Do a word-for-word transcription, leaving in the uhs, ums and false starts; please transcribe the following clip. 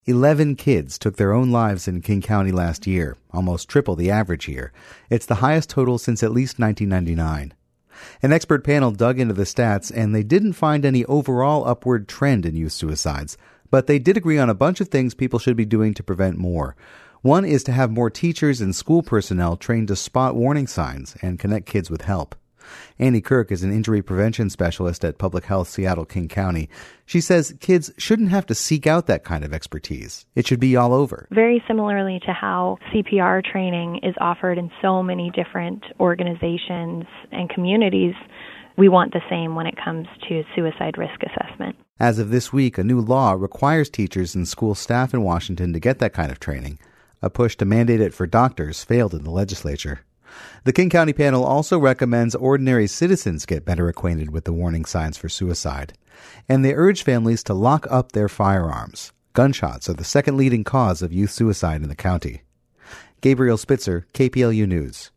Eleven kids took their own lives in King County last year, almost triple the average year. It's the highest total since at least nineteen ninety-nine. An expert panel dug into the stats, and they didn't find any overall upward trend in youth suicides, but they did agree on a bunch of things people should be doing to prevent more. One is to have more teachers and school personnel trained to spot warning signs and connect kids with help. Annie Kirk is an injury prevention specialist at Public Health Seattle-King County. She says kids shouldn't have to seek out that kind of expertise. It should be all over. Very similarly to how C P R training is offered in so many different organizations and communities, we want the same when it comes to suicide risk assessment. As of this week, a new law requires teachers and school staff in Washington to get that kind of training. A push to mandate it for doctors failed in the legislature. The King County panel also recommends ordinary citizens get better acquainted with the warning signs for suicide. And they urge families to lock up their firearms. Gunshots are the second leading cause of youth suicide in the county. Gabriel Spitzer, K P L U News.